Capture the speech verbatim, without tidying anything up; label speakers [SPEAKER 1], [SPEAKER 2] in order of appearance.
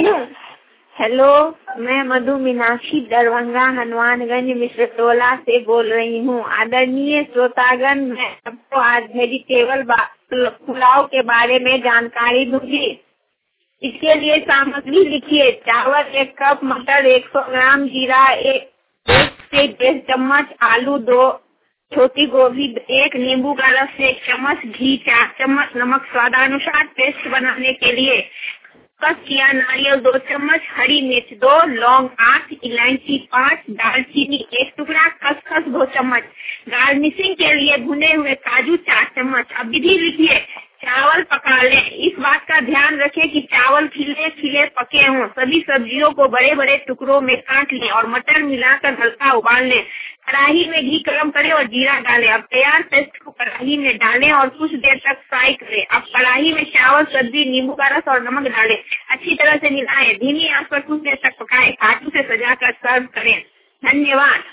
[SPEAKER 1] Hello, मैं मधु मीनाक्षी दरभंगा हनुमानगंज मिश्र टोला से बोल रही हूँ। आदरणीय श्रोतागण, मैं आपको आज वेजिटेबल पुलाव के बारे में जानकारी दूंगी। इसके लिए सामग्री लिखिए। चावल एक कप, मटर एक सौ ग्राम, जीरा एक एक से डेढ़ चम्मच, आलू दो, छोटी गोभी एक, नींबू का रस एक चम्मच, घी चार चम्मच, नमक स्वादानुसार। पेस्ट बनाने के लिए कस किया नारियल दो चम्मच, हरी मिर्च दो, लौंग आठ, इलायची पाँच, दालचीनी एक टुकड़ा, खसखस दो चम्मच। गार्निशिंग के लिए भुने हुए काजू चार चम्मच। अब विधि लिखिए। चावल पका लें। इस बात का ध्यान रखें कि चावल खिले खिले पके हों। सभी सब्जियों को बड़े बड़े टुकड़ों में काट लें और मटर मिलाकर हल्का उबाल लें। कढ़ाई में घी गरम करें और जीरा डालें। अब तैयार पेस्ट को कढ़ाई में डालें और कुछ देर तक फ्राई करें। अब कढ़ाई में चावल, सब्जी, नींबू का रस और नमक डालें। अच्छी तरह से मिलाएं। धीमी आंच पर कुछ देर तक पकाएं। काजू से सजाकर सर्व करें। धन्यवाद।